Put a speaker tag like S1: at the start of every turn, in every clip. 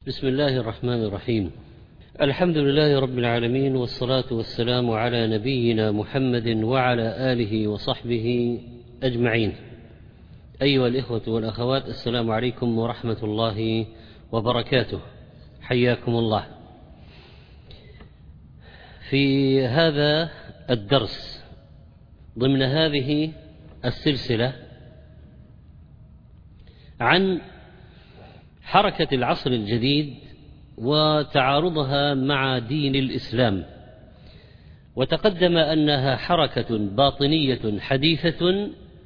S1: بسم الله الرحمن الرحيم. الحمد لله رب العالمين، والصلاة والسلام على نبينا محمد وعلى آله وصحبه أجمعين. أيها الإخوة والأخوات، السلام عليكم ورحمة الله وبركاته، حياكم الله. في هذا الدرس ضمن هذه السلسلة عن حركة العصر الجديد وتعارضها مع دين الإسلام، وتقدم أنها حركة باطنية حديثة،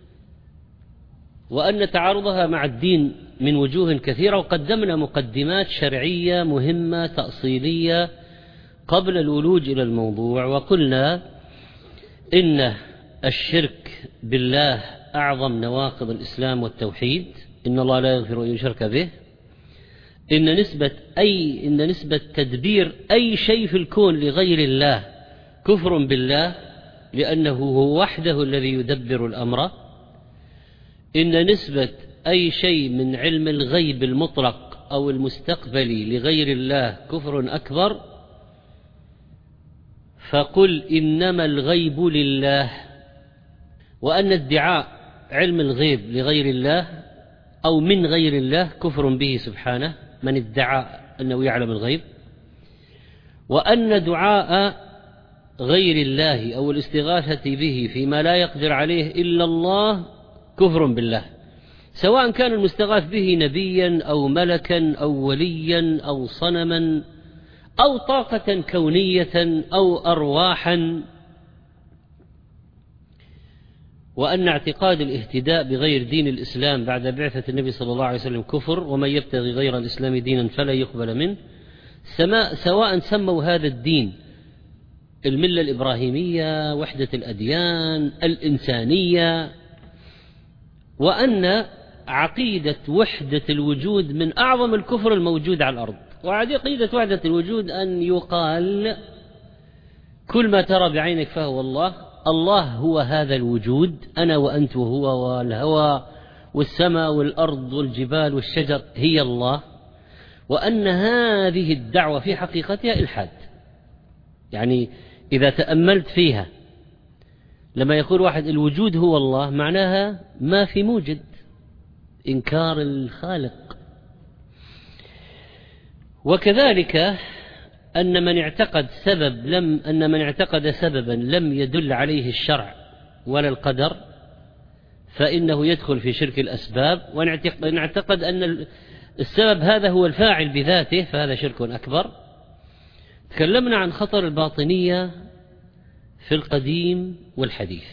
S1: وأن تعارضها مع الدين من وجوه كثيرة، وقدمنا مقدمات شرعية مهمة تأصيلية قبل الولوج إلى الموضوع، وقلنا إن الشرك بالله أعظم نواقض الإسلام والتوحيد، إن الله لا يغفر أن يشرك به، إن نسبة تدبير أي شيء في الكون لغير الله كفر بالله، لأنه هو وحده الذي يدبر الأمر، إن نسبة أي شيء من علم الغيب المطلق أو المستقبلي لغير الله كفر أكبر، فقل إنما الغيب لله، وأن ادعاء علم الغيب لغير الله أو من غير الله كفر به سبحانه، من ادعى أنه يعلم الغيب، وأن دعاء غير الله أو الاستغاثة به فيما لا يقدر عليه إلا الله كفر بالله، سواء كان المستغاث به نبيا أو ملكا أو وليا أو صنما أو طاقة كونية أو أرواحا. وأن اعتقاد الاهتداء بغير دين الإسلام بعد بعثة النبي صلى الله عليه وسلم كفر، ومن يبتغي غير الإسلام دينا فلا يقبل منه، سواء سموا هذا الدين الملة الإبراهيمية، وحدة الأديان، الإنسانية، وأن عقيدة وحدة الوجود من أعظم الكفر الموجود على الأرض. وعقيدة وحدة الوجود أن يقال كل ما ترى بعينك فهو الله، الله هو هذا الوجود، أنا وأنت وهو والهواء والسماء والأرض والجبال والشجر هي الله، وأن هذه الدعوة في حقيقتها إلحاد. يعني إذا تأملت فيها، لما يقول واحد الوجود هو الله، معناها ما في موجد، إنكار الخالق. وكذلك أن من اعتقد سببا لم يدل عليه الشرع ولا القدر فإنه يدخل في شرك الأسباب، وإن اعتقد أن السبب هذا هو الفاعل بذاته فهذا شرك أكبر. تكلمنا عن خطر الباطنية في القديم والحديث،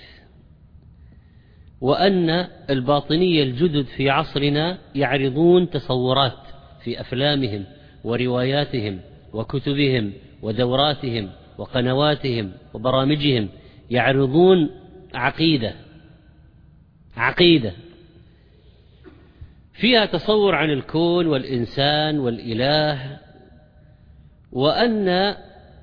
S1: وأن الباطنية الجدد في عصرنا يعرضون تصورات في أفلامهم ورواياتهم وكتبهم ودوراتهم وقنواتهم وبرامجهم، يعرضون عقيدة فيها تصور عن الكون والإنسان والإله، وأن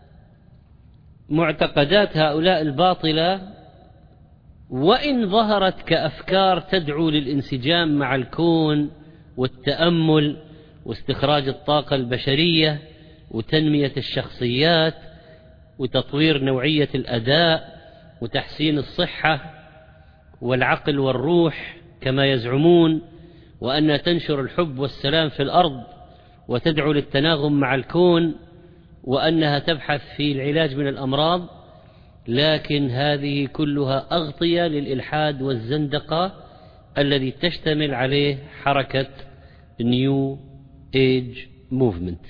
S1: معتقدات هؤلاء الباطلة وإن ظهرت كأفكار تدعو للانسجام مع الكون والتأمل واستخراج الطاقة البشرية وتنمية الشخصيات وتطوير نوعية الأداء وتحسين الصحة والعقل والروح كما يزعمون، وأنها تنشر الحب والسلام في الأرض وتدعو للتناغم مع الكون، وأنها تبحث في العلاج من الأمراض، لكن هذه كلها أغطية للإلحاد والزندقة الذي تشتمل عليه حركة نيو ايج موفمنت.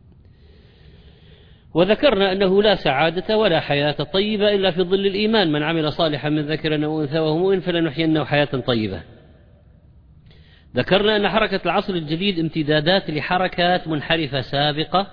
S1: وذكرنا أنه لا سعادة ولا حياة طيبة إلا في ظل الإيمان، من عمل صالحا من ذكر أو أنثى وهو مؤمن فلنحيينه حياة طيبة. ذكرنا أن حركة العصر الجديد امتدادات لحركات منحرفة سابقة،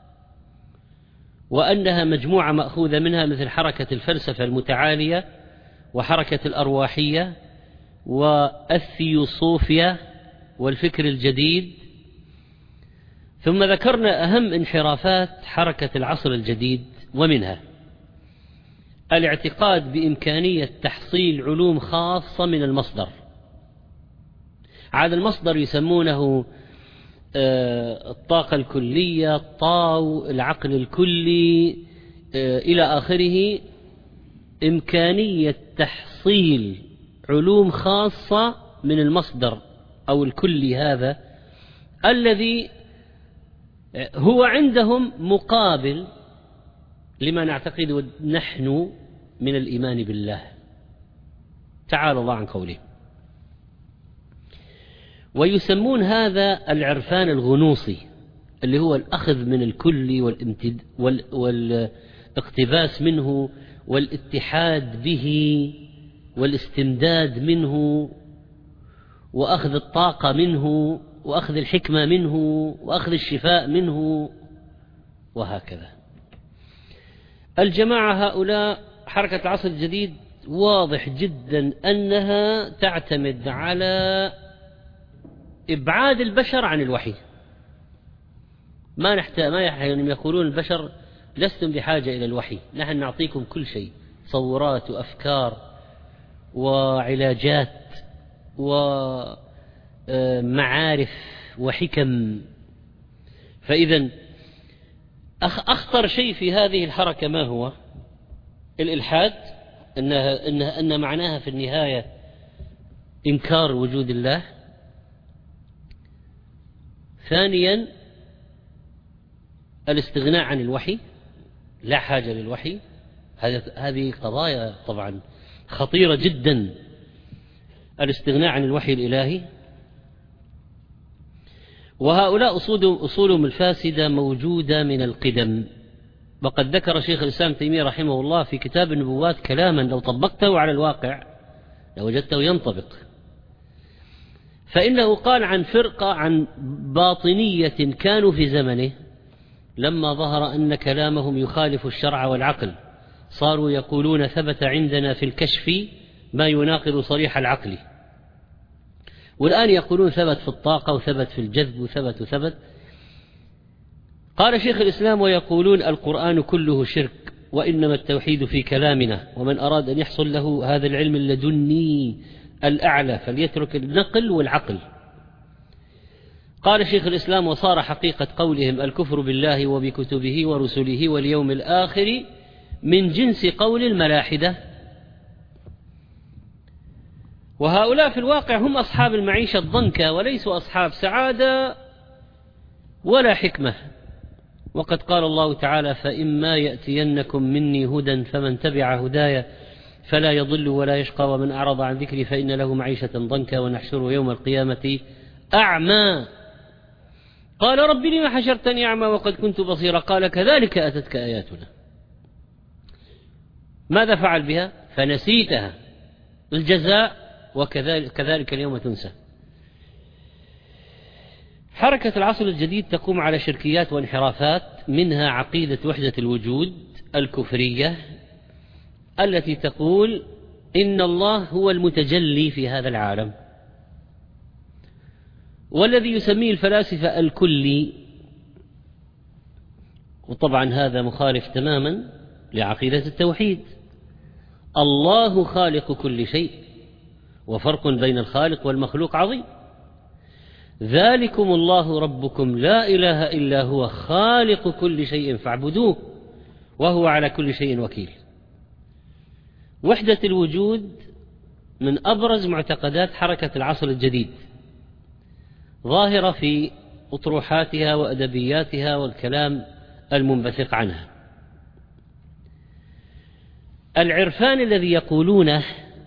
S1: وأنها مجموعة مأخوذة منها، مثل حركة الفلسفة المتعالية وحركة الأرواحية والثيوصوفيا والفكر الجديد. ثم ذكرنا أهم انحرافات حركة العصر الجديد، ومنها الاعتقاد بإمكانية تحصيل علوم خاصة من المصدر. هذا المصدر يسمونه الطاقة الكلية، الطاو، العقل الكلي، إلى آخره، إمكانية تحصيل علوم خاصة من المصدر أو الكلي هذا الذي هو عندهم مقابل لما نعتقد نحن من الإيمان بالله تعالى الله عن قوله. ويسمون هذا العرفان الغنوصي، اللي هو الأخذ من الكل والاقتباس منه والاتحاد به والاستمداد منه وأخذ الطاقة منه وأخذ الحكمة منه وأخذ الشفاء منه، وهكذا. الجماعة هؤلاء حركة العصر الجديد واضح جدا أنها تعتمد على إبعاد البشر عن الوحي. ما يقولون البشر لستم بحاجة إلى الوحي، نحن نعطيكم كل شيء، تصورات وأفكار وعلاجات ومعارف وحكم. فإذا أخطر شيء في هذه الحركة ما هو؟ الإلحاد، أن معناها في النهاية إنكار وجود الله. ثانيا الاستغناء عن الوحي، لا حاجة للوحي. هذه قضايا طبعا خطيرة جدا، الاستغناء عن الوحي الإلهي. وهؤلاء أصولهم الفاسدة موجودة من القدم. وقد ذكر شيخ الإسلام تيمية رحمه الله في كتاب النبوات كلاما لو طبقته على الواقع لوجدته ينطبق. فإنه قال عن فرقة، عن باطنية كانوا في زمنه لما ظهر أن كلامهم يخالف الشرع والعقل، صاروا يقولون ثبت عندنا في الكشف ما يناقض صريح العقل، والآن يقولون ثبت في الطاقة وثبت في الجذب وثبت. قال شيخ الإسلام: ويقولون القرآن كله شرك، وإنما التوحيد في كلامنا، ومن أراد أن يحصل له هذا العلم اللدني الأعلى فليترك النقل والعقل. قال شيخ الإسلام: وصار حقيقة قولهم الكفر بالله وبكتبه ورسله واليوم الآخر من جنس قول الملاحدة. وهؤلاء في الواقع هم أصحاب المعيشة الضنكة، وليسوا أصحاب سعادة ولا حكمة. وقد قال الله تعالى: فإما يأتينكم مني هدى فمن تبع هداي فلا يضل ولا يشقى، ومن أعرض عن ذكري فإن له معيشة ضنكا ونحشره يوم القيامة أعمى. قال: رب لم حشرتني أعمى وقد كنت بصيرا؟ قال: كذلك أتتك آياتنا. ماذا فعل بها؟ فنسيتها، الجزاء وكذلك اليوم تنسى. حركة العصر الجديد تقوم على شركيات وانحرافات، منها عقيدة وحدة الوجود الكفرية التي تقول إن الله هو المتجلي في هذا العالم، والذي يسميه الفلاسفة الكلي. وطبعا هذا مخالف تماما لعقيدة التوحيد. الله خالق كل شيء، وفرق بين الخالق والمخلوق عظيم. ذلكم الله ربكم لا إله إلا هو خالق كل شيء فاعبدوه وهو على كل شيء وكيل. وحدة الوجود من أبرز معتقدات حركة العصر الجديد، ظاهرة في أطروحاتها وأدبياتها والكلام المنبثق عنها. العرفان الذي يقولونه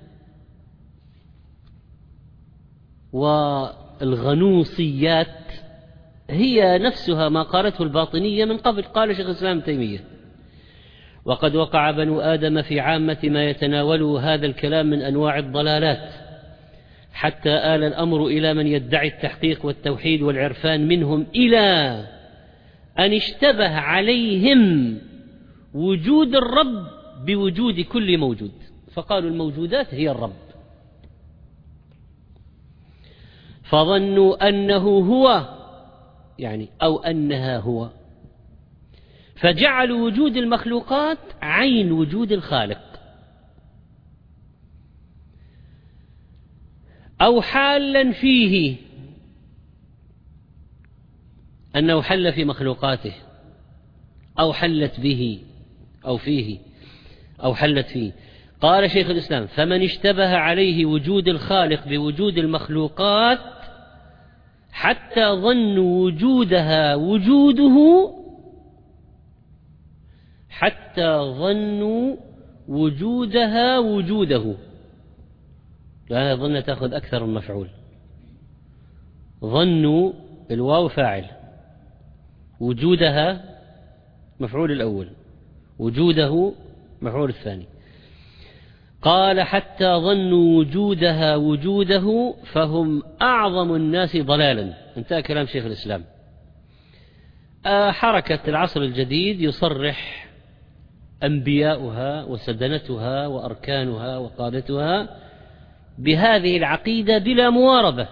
S1: والغنوصيات هي نفسها ما قالته الباطنية من قبل. قال شيخ الإسلام تيمية: وقد وقع بنو آدم في عامة ما يتناوله هذا الكلام من أنواع الضلالات، حتى آل الأمر إلى من يدعي التحقيق والتوحيد والعرفان منهم، إلى أن اشتبه عليهم وجود الرب بوجود كل موجود، فقالوا الموجودات هي الرب، فظنوا أنه هو، يعني أو أنها هو، فجعلوا وجود المخلوقات عين وجود الخالق أو حالا فيه. أنه حل في مخلوقاته أو حلت به أو فيه أو حلت فيه. قال شيخ الإسلام: فمن اشتبه عليه وجود الخالق بوجود المخلوقات حتى ظنوا وجودها وجوده، حتى ظنوا وجودها وجوده، لا ظن تأخذ أكثر من مفعول. ظنوا الواو فاعل، وجودها مفعول الأول، وجوده مفعول الثاني. قال: حتى ظنوا وجودها وجوده فهم أعظم الناس ضلالا. انتهى كلام شيخ الإسلام. حركة العصر الجديد يصرح أنبياؤها وسدنتها وأركانها وقادتها بهذه العقيدة بلا مواربة.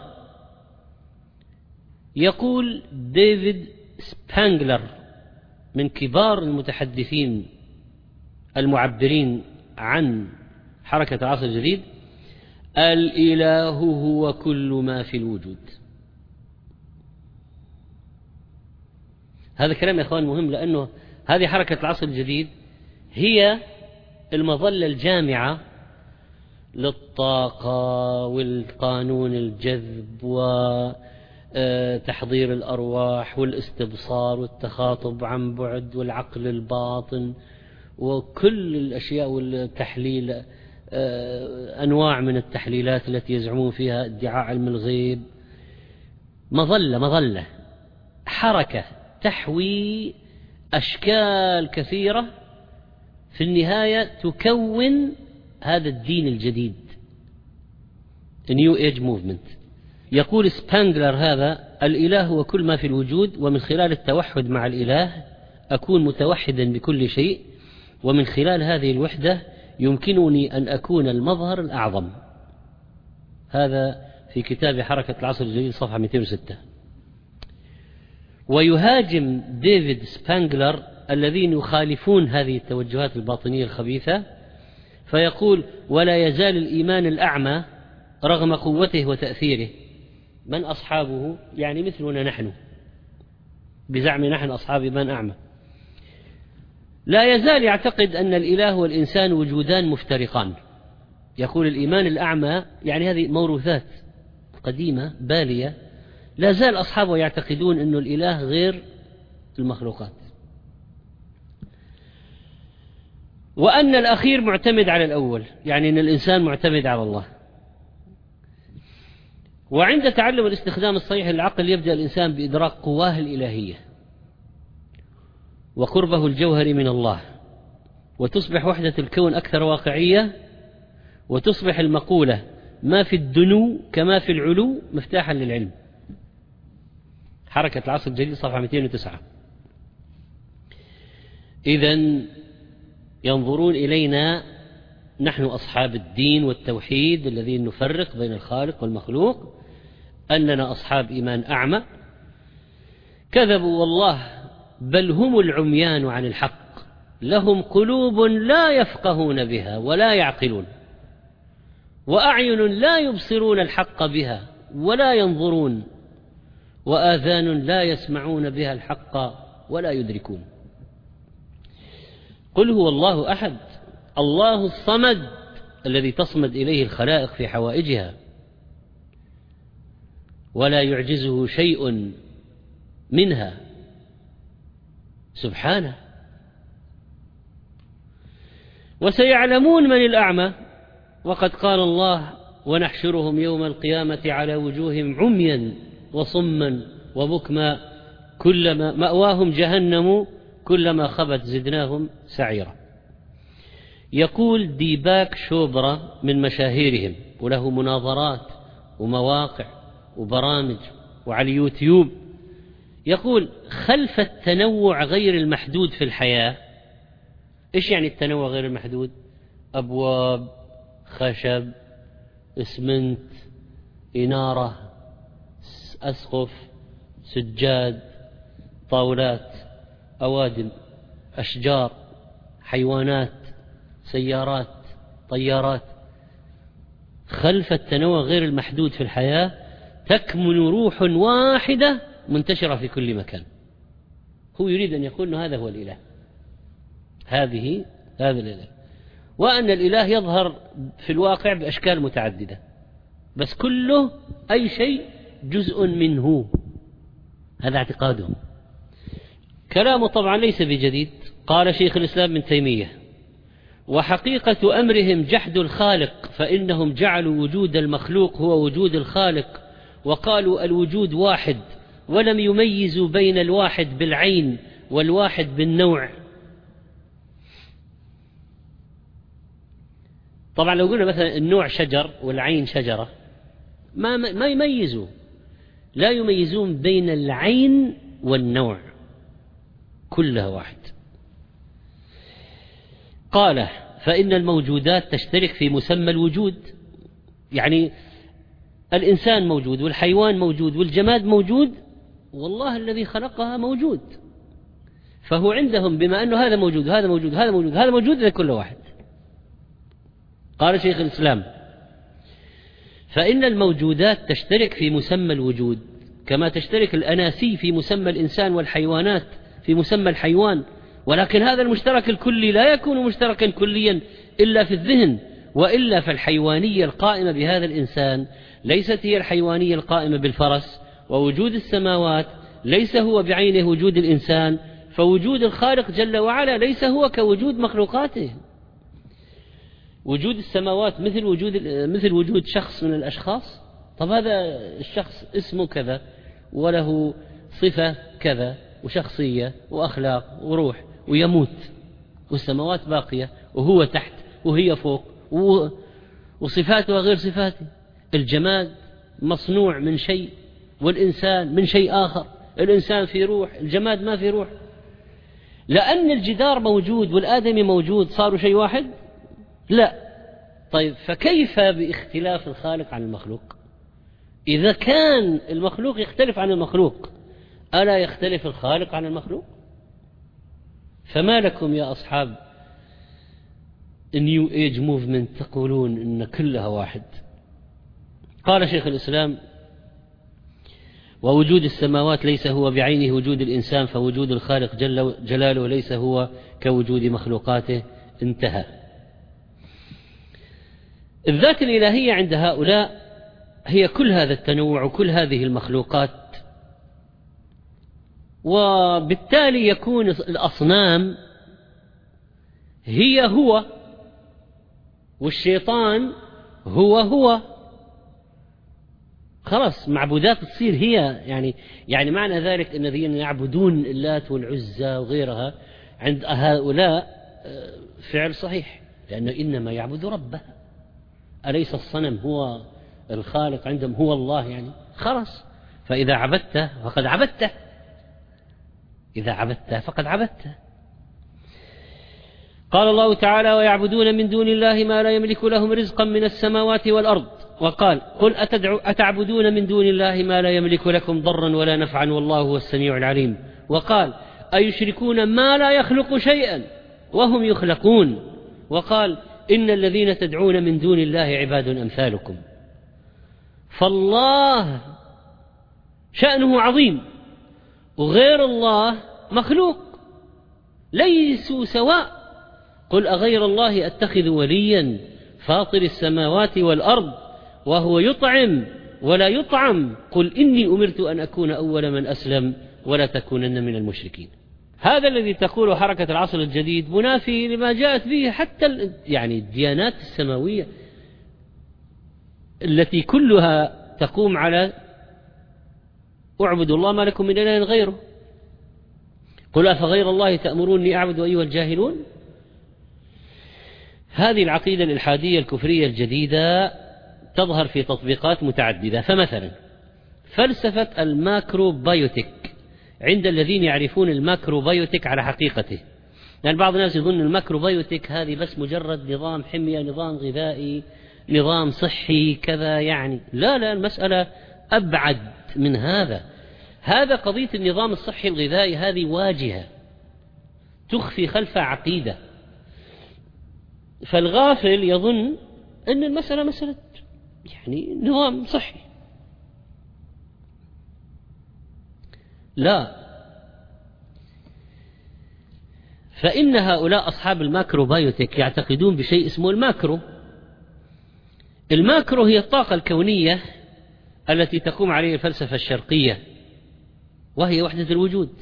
S1: يقول ديفيد سبانجلر من كبار المتحدثين المعبرين عن حركة العصر الجديد: الإله هو كل ما في الوجود. هذا كلام يا أخوان مهم، لأنه هذه حركة العصر الجديد هي المظلة الجامعة للطاقة والقانون الجذب وتحضير الأرواح والاستبصار والتخاطب عن بعد والعقل الباطن وكل الأشياء والتحليل، أنواع من التحليلات التي يزعمون فيها ادعاء علم الغيب. مظلة حركة تحوي أشكال كثيرة، في النهاية تكون هذا الدين الجديد New Age Movement. يقول سبانجلر هذا: الإله هو كل ما في الوجود، ومن خلال التوحد مع الإله أكون متوحدا بكل شيء، ومن خلال هذه الوحدة يمكنني أن أكون المظهر الأعظم. هذا في كتاب حركة العصر الجديد صفحة 206. ويهاجم ديفيد سبانجلر الذين يخالفون هذه التوجهات الباطنية الخبيثة، فيقول: ولا يزال الإيمان الأعمى رغم قوته وتأثيره. من أصحابه؟ يعني مثلنا نحن، بزعم نحن أصحاب إيمان أعمى. لا يزال يعتقد أن الإله والإنسان وجودان مفترقان. يقول: الإيمان الأعمى، يعني هذه موروثات قديمة بالية، لا زال أصحابه يعتقدون أن الإله غير المخلوقات، وأن الأخير معتمد على الأول، يعني أن الإنسان معتمد على الله. وعند تعلم الاستخدام الصحيح للعقل يبدأ الإنسان بإدراك قواه الإلهية وقربه الجوهري من الله، وتصبح وحدة الكون أكثر واقعية، وتصبح المقولة ما في الدنو كما في العلو مفتاحا للعلم. حركة العصر الجديد صفحة 209. إذن ينظرون إلينا نحن أصحاب الدين والتوحيد الذين نفرق بين الخالق والمخلوق أننا أصحاب إيمان أعمى. كذبوا والله، بل هم العميان عن الحق، لهم قلوب لا يفقهون بها ولا يعقلون، وأعين لا يبصرون الحق بها ولا ينظرون، وآذان لا يسمعون بها الحق ولا يدركون. قل هو الله أحد، الله الصمد، الذي تصمد إليه الخلائق في حوائجها، ولا يعجزه شيء منها سبحانه. وسيعلمون من الأعمى، وقد قال الله: ونحشرهم يوم القيامة على وجوههم عميا وصما وبكما كلما مأواهم جهنم كلما خبت زدناهم سعيرا. يقول ديباك شوبرا من مشاهيرهم، وله مناظرات ومواقع وبرامج وعلى اليوتيوب، يقول: خلف التنوع غير المحدود في الحياة. إيش يعني التنوع غير المحدود؟ أبواب، خشب، إسمنت، إنارة، أسقف، سجاد، طاولات، أوادم، أشجار، حيوانات، سيارات، طيارات. خلف التنوع غير المحدود في الحياة تكمن روح واحدة منتشرة في كل مكان. هو يريد أن يقول أنه هذا هو الإله، هذا الإله، وأن الإله يظهر في الواقع بأشكال متعددة، بس كله أي شيء جزء منه. هذا اعتقادهم. كلامه طبعا ليس بجديد. قال شيخ الإسلام ابن تيمية: وحقيقة أمرهم جحد الخالق، فإنهم جعلوا وجود المخلوق هو وجود الخالق، وقالوا الوجود واحد، ولم يميزوا بين الواحد بالعين والواحد بالنوع. طبعا لو قلنا مثلا النوع شجر والعين شجرة ما يميزوا، لا يميزون بين العين والنوع، كلها واحد. قال: فإن الموجودات تشترك في مسمى الوجود، يعني الإنسان موجود والحيوان موجود والجماد موجود، والله الذي خلقها موجود، فهو عندهم بما أنه هذا موجود هذا موجود هذا موجود هذا موجود إذا كل واحد. قال شيخ الإسلام: فإن الموجودات تشترك في مسمى الوجود كما تشترك الأناسي في مسمى الإنسان والحيوانات في مسمى الحيوان، ولكن هذا المشترك الكلي لا يكون مشتركا كليا إلا في الذهن، وإلا فالحيوانية القائمة بهذا الإنسان ليست هي الحيوانية القائمة بالفرس، ووجود السماوات ليس هو بعينه وجود الإنسان، فوجود الخالق جل وعلا ليس هو كوجود مخلوقاته. وجود السماوات مثل وجود شخص من الأشخاص. طب هذا الشخص اسمه كذا وله صفة كذا وشخصية وأخلاق وروح ويموت، والسماوات باقية وهو تحت وهي فوق وصفاتها غير صفاته. الجماد مصنوع من شيء والإنسان من شيء آخر، الإنسان في روح، الجماد ما في روح. لأن الجدار موجود والآدمي موجود صاروا شيء واحد؟ لا. طيب فكيف باختلاف الخالق عن المخلوق؟ إذا كان المخلوق يختلف عن المخلوق، ألا يختلف الخالق عن المخلوق؟ فما لكم يا أصحاب النيو ايج موفمنت تقولون إن كلها واحد؟ قال شيخ الإسلام: ووجود السماوات ليس هو بعينه وجود الإنسان، فوجود الخالق جل جلاله ليس هو كوجود مخلوقاته. انتهى. الذات الإلهية عند هؤلاء هي كل هذا التنوع وكل هذه المخلوقات، وبالتالي يكون الأصنام هي هو والشيطان هو خلاص معبودات تصير هي، يعني معنى ذلك أن الذين يعبدون اللات والعزى وغيرها عند هؤلاء فعل صحيح، لأنه إنما يعبد ربه. أليس الصنم هو الخالق عندهم، هو الله يعني؟ خلاص، فإذا عبدته فقد عبدته، إذا عبدته فقد عبدته. قال الله تعالى: ويعبدون من دون الله ما لا يملك لهم رزقا من السماوات والأرض. وقال: قل أتعبدون من دون الله ما لا يملك لكم ضرا ولا نفعا والله هو السميع العليم. وقال: أيشركون ما لا يخلق شيئا وهم يخلقون. وقال: إن الذين تدعون من دون الله عباد أمثالكم. فالله شأنه عظيم، وغير الله مخلوق، ليسوا سواء. قل أغير الله أتخذ وليا فاطر السماوات والأرض وهو يطعم ولا يطعم، قل إني أمرت أن أكون أول من أسلم ولا تكونن من المشركين. هذا الذي تقوله حركة العصر الجديد منافي لما جاءت به حتى الديانات السماوية التي كلها تقوم على اعبدوا الله ما لكم من إله غيره. قل أفغير الله تأمروني أعبد أيها الجاهلون. هذه العقيدة الإلحادية الكفرية الجديدة تظهر في تطبيقات متعددة. فمثلا فلسفة الماكروبيوتيك عند الذين يعرفون الماكروبيوتيك على حقيقته، لأن بعض الناس يظن الماكروبيوتيك هذه بس مجرد نظام حمية، نظام غذائي، نظام صحي كذا يعني. لا، المسألة أبعد من هذا. هذا قضية النظام الصحي الغذائي هذه واجهة تخفي خلفها عقيدة، فالغافل يظن أن المسألة مسألة نظام صحي. لا، فإن هؤلاء أصحاب الماكروبايوتيك يعتقدون بشيء اسمه الماكرو. الماكرو هي الطاقة الكونية التي تقوم عليها الفلسفة الشرقية، وهي وحدة الوجود.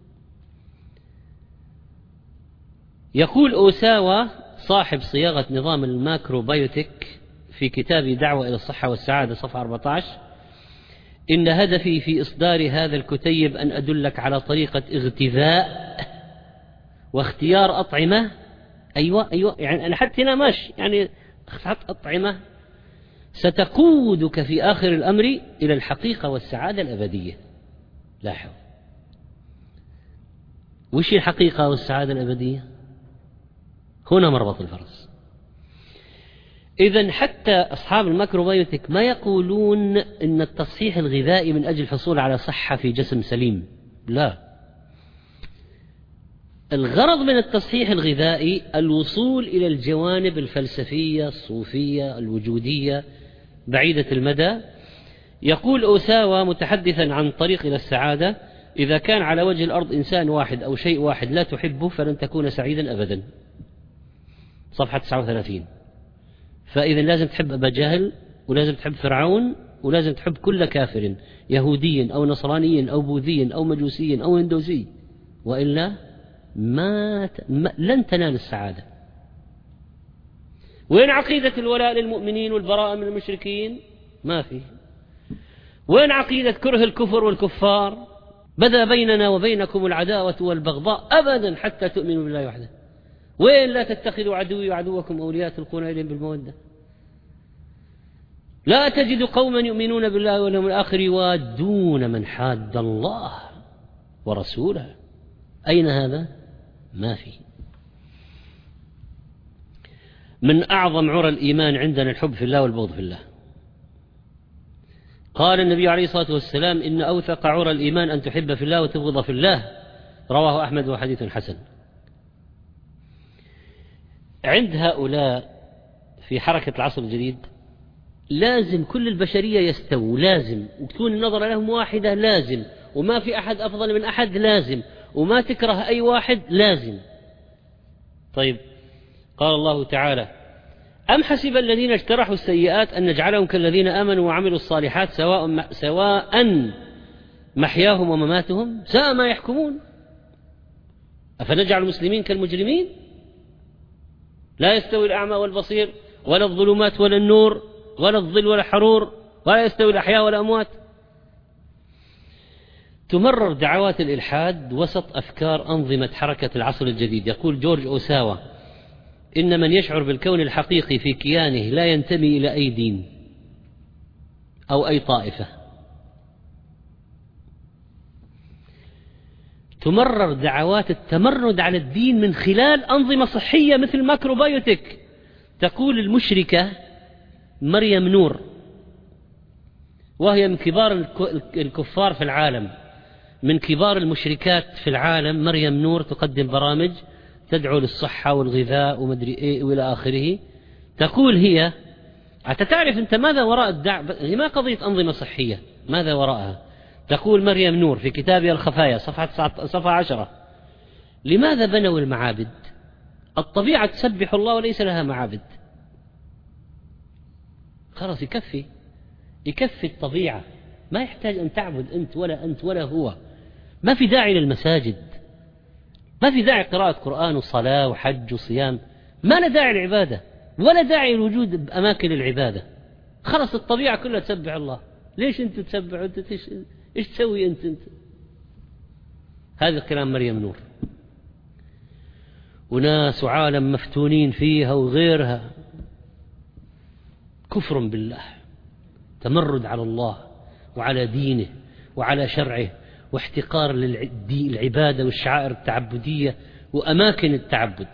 S1: يقول أوساوا صاحب صياغة نظام الماكروبايوتيك في كتاب دعوة إلى الصحة والسعادة صفحة 14: إن هدفي في إصدار هذا الكتيب أن أدلك على طريقة اغتذاء واختيار أطعمة. أيوة يعني أنا حتى هنا ماشي، يعني اخترت أطعمة ستقودك في آخر الأمر إلى الحقيقة والسعادة الأبدية. لاحظ، وش الحقيقة والسعادة الأبدية؟ هنا مربط الفرس. إذن حتى أصحاب الماكروبايوتيك ما يقولون إن التصحيح الغذائي من أجل الحصول على صحة في جسم سليم، لا. الغرض من التصحيح الغذائي الوصول إلى الجوانب الفلسفية الصوفية الوجودية بعيدة المدى. يقول أوساوا متحدثا عن طريق إلى السعادة: إذا كان على وجه الأرض إنسان واحد أو شيء واحد لا تحبه فلن تكون سعيدا أبدا. صفحة 39. فإذا لازم تحب أبا جهل، ولازم تحب فرعون، ولازم تحب كل كافر يهودي أو نصراني أو بوذي أو مجوسي أو هندوسي، وإلا لن تنال السعادة. وين عقيدة الولاء للمؤمنين والبراءة من المشركين؟ ما في. وين عقيدة كره الكفر والكفار؟ بدا بيننا وبينكم العداوة والبغضاء أبدا حتى تؤمنوا بالله وحده. وين لا تتخذوا عدوي وعدوكم أولياء تلقون إليهم بالمودة؟ لا تجد قوما يؤمنون بالله واليوم الآخر يوادون من حاد الله ورسوله. أين هذا؟ ما في. من أعظم عرى الإيمان عندنا الحب في الله والبغض في الله. قال النبي عليه الصلاة والسلام: إن أوثق عرى الإيمان أن تحب في الله وتبغض في الله. رواه أحمد وحديث حسن. عند هؤلاء في حركة العصر الجديد لازم كل البشرية يستووا، لازم وتكون النظرة لهم واحدة، لازم وما في أحد أفضل من أحد، لازم وما تكره أي واحد، لازم. طيب، قال الله تعالى: أم حسب الذين اجترحوا السيئات أن نجعلهم كالذين آمنوا وعملوا الصالحات سواء محياهم ومماتهم ساء ما يحكمون. أفنجعل المسلمين كالمجرمين؟ لا يستوي الأعمى والبصير ولا الظلمات ولا النور ولا الظل ولا الحرور، ولا يستوي الأحياء والأموات. تمرر دعوات الإلحاد وسط أفكار أنظمة حركة العصر الجديد. يقول جورج أوساوا: إن من يشعر بالكون الحقيقي في كيانه لا ينتمي إلى أي دين أو أي طائفة. تمرر دعوات التمرد على الدين من خلال أنظمة صحية مثل الماكروبايوتيك. تقول المشركة مريم نور، وهي من كبار الكفار في العالم، من كبار المشركات في العالم، مريم نور تقدم برامج تدعو للصحة والغذاء ومدري إيه وإلى آخره. تقول هي: حتى تعرف أنت ماذا وراء الدعوة، هي ما قضية أنظمة صحية، ماذا وراءها. تقول مريم نور في كتابها الخفايا صفحة 10: لماذا بنوا المعابد؟ الطبيعة تسبح الله وليس لها معابد. خلاص، يكفي الطبيعة، ما يحتاج أن تعبد أنت ولا هو. ما في داعي للمساجد، ما في داعي قراءة قرآن وصلاة وحج وصيام، ما لا داعي العبادة ولا داعي الوجود بأماكن العبادة. خلاص الطبيعة كلها تسبح الله. ليش أنت تسبح؟ أنت إيش تسوي أنت؟ هذا كلام مريم نور. وناس وعالم مفتونين فيها وغيرها. كفر بالله، تمرد على الله وعلى دينه وعلى شرعه، واحتقار للعبادة والشعائر التعبدية وأماكن التعبد.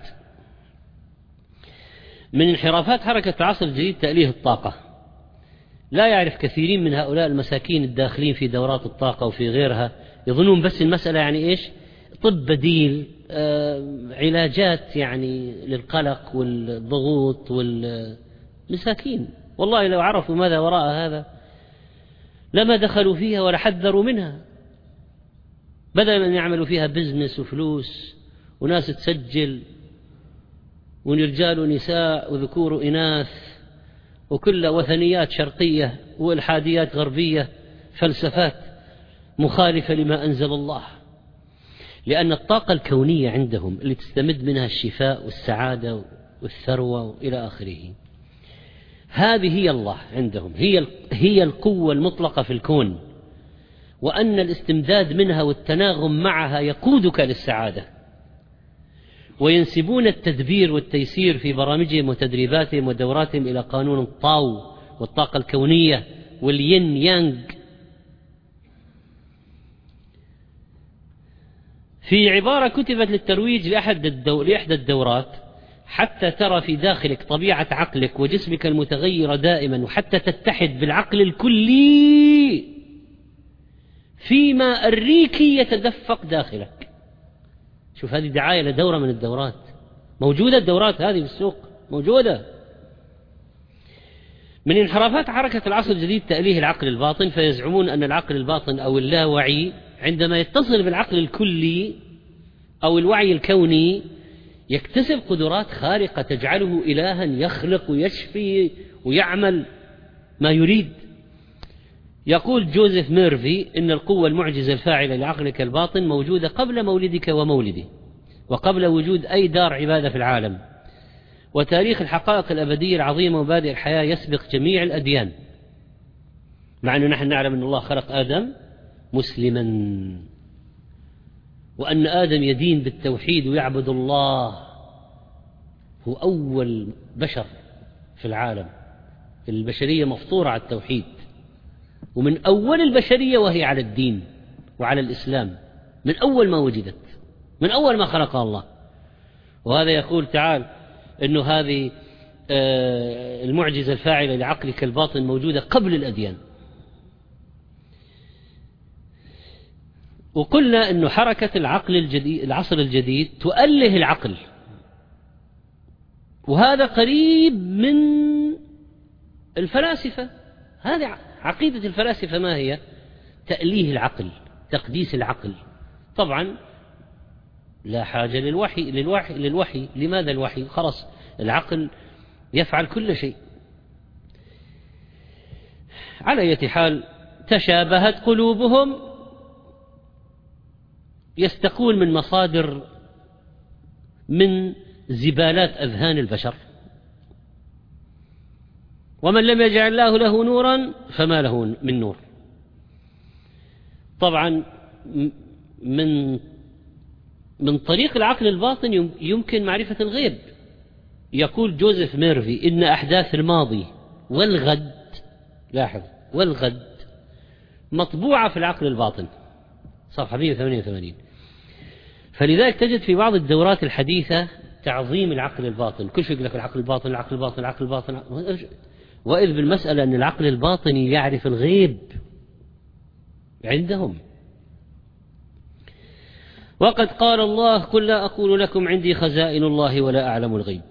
S1: من انحرافات حركة العصر الجديد تأليه الطاقة. لا يعرف كثيرين من هؤلاء المساكين الداخلين في دورات الطاقة وفي غيرها، يظنون بس المسألة يعني إيش؟ طب بديل، علاجات يعني للقلق والضغوط والمساكين. والله لو عرفوا ماذا وراء هذا لما دخلوا فيها ولا حذروا منها، بدل من يعملوا فيها بزنس وفلوس وناس تسجل، ورجال ونساء وذكور وإناث، وكل وثنيات شرقية والحاديات غربية، فلسفات مخالفة لما أنزل الله. لأن الطاقة الكونية عندهم اللي تستمد منها الشفاء والسعادة والثروة وإلى آخره، هذه هي الله عندهم، هي القوة المطلقة في الكون، وأن الاستمداد منها والتناغم معها يقودك للسعادة. وينسبون التدبير والتيسير في برامجهم وتدريباتهم ودوراتهم إلى قانون الطاو والطاقة الكونية والين يانغ. في عبارة كتبت للترويج لإحدى الدورات: حتى ترى في داخلك طبيعة عقلك وجسمك المتغيرة دائما، وحتى تتحد بالعقل الكلي فيما أريكي يتدفق داخلك. شوف، هذه دعاية لدورة من الدورات، موجودة الدورات هذه في السوق، موجودة. من انحرافات حركة العصر الجديد تأليه العقل الباطن، فيزعمون أن العقل الباطن أو اللاوعي عندما يتصل بالعقل الكلي أو الوعي الكوني يكتسب قدرات خارقة تجعله إلها يخلق ويشفي ويعمل ما يريد. يقول جوزيف ميرفي إن القوة المعجزة الفاعلة لعقلك الباطن موجودة قبل مولدك ومولدي، وقبل وجود أي دار عبادة في العالم، وتاريخ الحقائق الأبدية العظيمة ومبادئ الحياة يسبق جميع الأديان، مع أنه نحن نعلم أن الله خلق آدم مسلما، وأن آدم يدين بالتوحيد ويعبد الله، هو أول بشر في العالم. البشرية مفطورة على التوحيد، ومن أول البشرية وهي على الدين وعلى الإسلام، من أول ما وجدت، من أول ما خلق الله. وهذا يقول تعالى أنه هذه المعجزة الفاعلة لعقلك الباطن موجودة قبل الأديان. وقلنا أنه حركة العقل الجديد، العصر الجديد، تؤله العقل، وهذا قريب من الفلاسفة. هذه عقيدة الفلاسفة، ما هي؟ تأليه العقل، تقديس العقل. طبعا لا حاجة للوحي. لماذا الوحي؟ خلاص العقل يفعل كل شيء. على أي حال، تشابهت قلوبهم، يستقون من مصادر من زبالات أذهان البشر. ومن لم يجعل الله له نورا فما له من نور. طبعا من طريق العقل الباطن يمكن معرفة الغيب. يقول جوزيف ميرفي إن أحداث الماضي والغد، لاحظ، والغد مطبوعة في العقل الباطن، صفحة 188. فلذلك تجد في بعض الدورات الحديثة تعظيم العقل الباطن، كل شيء يقول لك العقل الباطن العقل الباطن العقل الباطن، وإذ بالمسألة أن العقل الباطني يعرف الغيب عندهم. وقد قال الله: قل لا أقول لكم عندي خزائن الله ولا أعلم الغيب.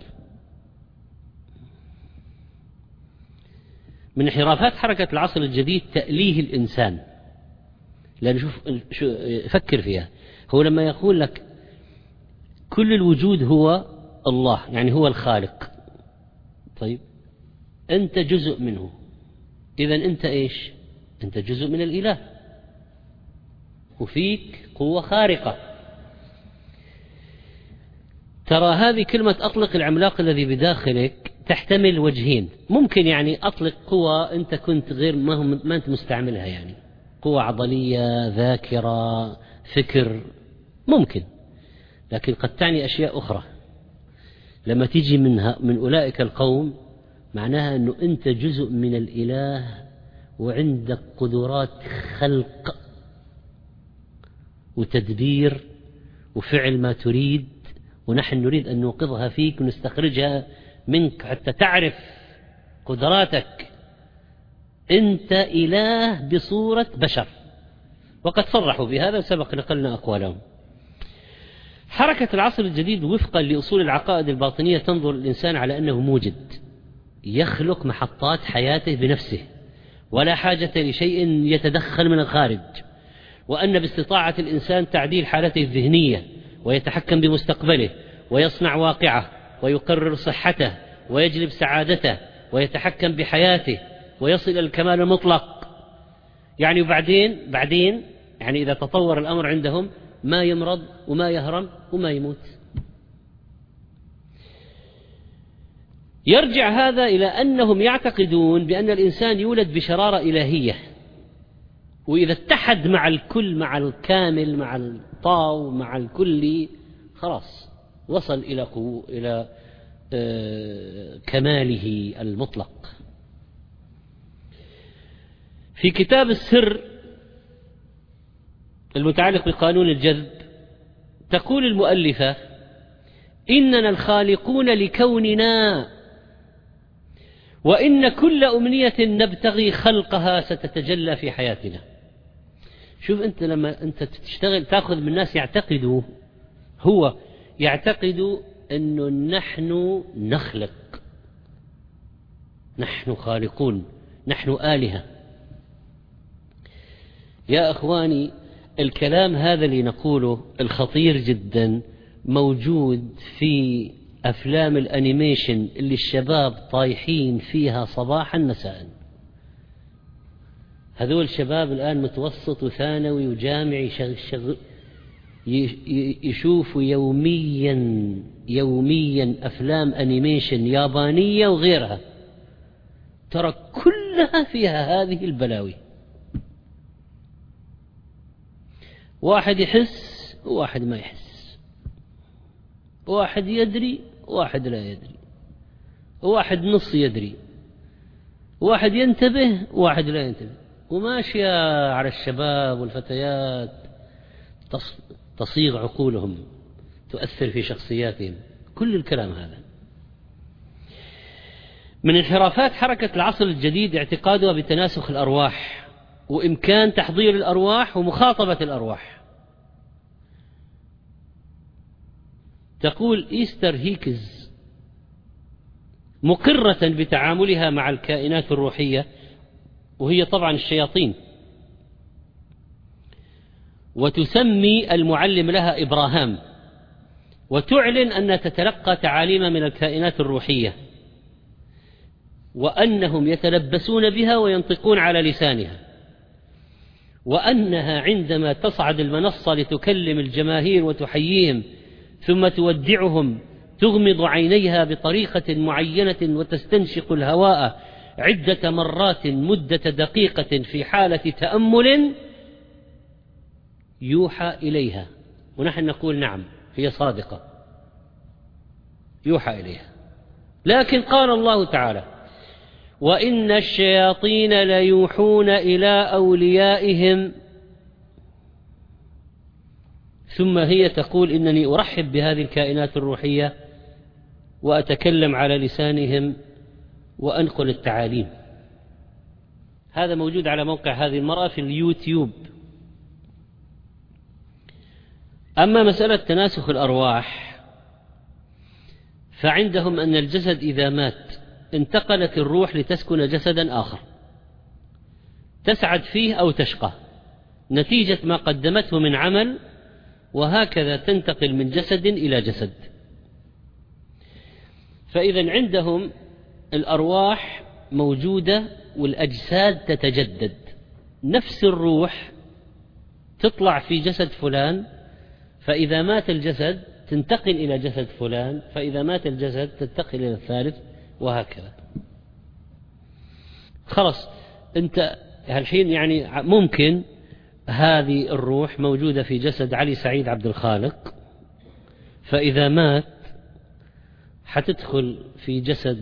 S1: من انحرافات حركة العصر الجديد تأليه الإنسان. لأن شوف فكر فيها، هو لما يقول لك كل الوجود هو الله، يعني هو الخالق، طيب أنت جزء منه، إذن أنت إيش؟ أنت جزء من الإله، وفيك قوة خارقة. ترى هذه كلمة أطلق العملاق الذي بداخلك تحتمل وجهين. ممكن يعني أطلق قوة أنت كنت غير ما أنت مستعملها، يعني قوة عضلية، ذاكرة، فكر، ممكن، لكن قد تعني أشياء أخرى. لما تيجي من أولئك القوم، معناها أنه أنت جزء من الإله وعندك قدرات خلق وتدبير وفعل ما تريد، ونحن نريد أن نوقظها فيك ونستخرجها منك حتى تعرف قدراتك. أنت إله بصورة بشر، وقد صرحوا بهذا، سبق نقلنا أقوالهم. حركة العصر الجديد وفقا لأصول العقائد الباطنية تنظر الإنسان على أنه موجد يخلق محطات حياته بنفسه، ولا حاجة لشيء يتدخل من الخارج، وأن باستطاعة الإنسان تعديل حالته الذهنية ويتحكم بمستقبله ويصنع واقعه ويقرر صحته ويجلب سعادته ويتحكم بحياته ويصل إلى الكمال المطلق. يعني بعدين يعني إذا تطور الأمر عندهم ما يمرض وما يهرم وما يموت. يرجع هذا إلى أنهم يعتقدون بأن الإنسان يولد بشرارة إلهية، وإذا اتحد مع الكل، مع الكامل، مع الطاو، مع الكل، خلاص وصل إلى كماله المطلق. في كتاب السر المتعلق بقانون الجذب تقول المؤلفة: إننا الخالقون لكوننا، وإن كل أمنية نبتغي خلقها ستتجلى في حياتنا. شوف أنت لما أنت تشتغل تأخذ من الناس يعتقدوا أنه نحن نخلق، نحن خالقون، نحن آلهة. يا أخواني، الكلام هذا اللي نقوله الخطير جدا موجود في أفلام الأنيميشن اللي الشباب طايحين فيها صباحا مساء. هذول شباب الآن متوسط وثانوي وجامعي يشوفوا يوميا أفلام أنيميشن يابانية وغيرها، ترى كلها فيها هذه البلاوي. واحد يحس وواحد ما يحس، واحد يدري واحد لا يدري، واحد نص يدري، واحد ينتبه واحد لا ينتبه، وماشية على الشباب والفتيات تصيغ عقولهم، تؤثر في شخصياتهم. كل الكلام هذا من انحرافات حركة العصر الجديد، اعتقادها بتناسخ الأرواح وإمكان تحضير الأرواح ومخاطبة الأرواح. تقول إيستر هيكز مقرة بتعاملها مع الكائنات الروحية، وهي طبعا الشياطين، وتسمي المعلم لها إبراهام، وتعلن أن تتلقى تعاليم من الكائنات الروحية، وأنهم يتلبسون بها وينطقون على لسانها، وأنها عندما تصعد المنصة لتكلم الجماهير وتحييهم ثم تودعهم تغمض عينيها بطريقة معينة وتستنشق الهواء عدة مرات مدة دقيقة في حالة تأمل يوحى إليها. ونحن نقول نعم، هي صادقة، يوحى إليها. لكن قال الله تعالى: وإن الشياطين ليوحون إلى أوليائهم. ثم هي تقول: إنني أرحب بهذه الكائنات الروحية وأتكلم على لسانهم وأنقل التعاليم. هذا موجود على موقع هذه المرأة في اليوتيوب. أما مسألة تناسخ الأرواح فعندهم أن الجسد إذا مات انتقلت الروح لتسكن جسدا آخر تسعد فيه أو تشقى نتيجة ما قدمته من عمل، وهكذا تنتقل من جسد إلى جسد. فإذا عندهم الأرواح موجودة والأجساد تتجدد. نفس الروح تطلع في جسد فلان، فإذا مات الجسد تنتقل إلى جسد فلان، فإذا مات الجسد تنتقل إلى الثالث، وهكذا. خلاص أنت الحين يعني ممكن هذه الروح موجودة في جسد علي سعيد عبد الخالق، فإذا مات حتدخل في جسد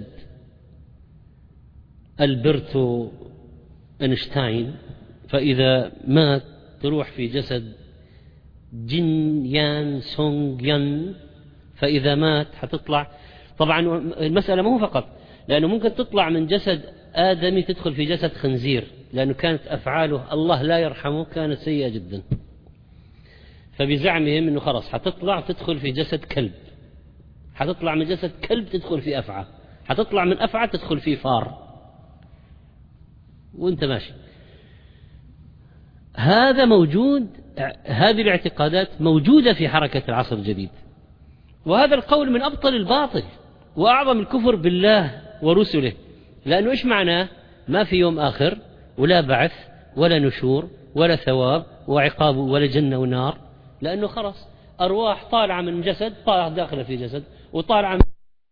S1: ألبرتو أينشتاين، فإذا مات تروح في جسد جين يان سونغ يان، فإذا مات حتطلع. طبعا المسألة مو فقط لأنه ممكن تطلع من جسد آدمي تدخل في جسد خنزير، لأنه كانت أفعاله الله لا يرحمه كانت سيئة جدا، فبزعمهم أنه خلاص حتطلع تدخل في جسد كلب، حتطلع من جسد كلب تدخل في أفعى، حتطلع من أفعى تدخل في فار، وانت ماشي. هذا موجود هذه الاعتقادات موجودة في حركة العصر الجديد، وهذا القول من أبطل الباطل وأعظم الكفر بالله ورسله. لأنه إيش معناه؟ ما في يوم آخر ولا بعث ولا نشور ولا ثواب وعقاب ولا جنة ونار، لأنه خلاص أرواح طالعة من جسد طالعة داخلة في جسد وطالعة من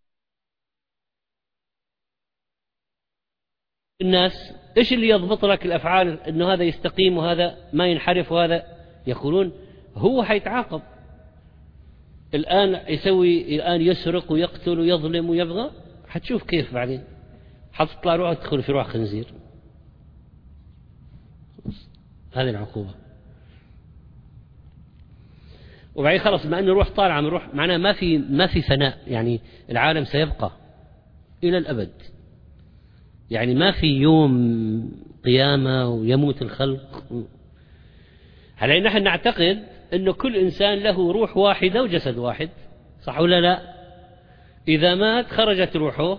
S1: الناس. إيش اللي يضبط لك الأفعال إنه هذا يستقيم وهذا ما ينحرف؟ وهذا يقولون هو حيتعاقب الآن، الآن يسرق ويقتل ويظلم ويبغى، حتشوف كيف بعدين حتطلع روح تدخل في روح خنزير. هذه العقوبة. وبعدين خلص بما أنه روح طالعة من روح، معناه ما في فناء، يعني العالم سيبقى إلى الأبد، يعني ما في يوم قيامة ويموت الخلق. على نحن نعتقد أنه كل إنسان له روح واحدة وجسد واحد، صح ولا لا؟ إذا مات خرجت روحه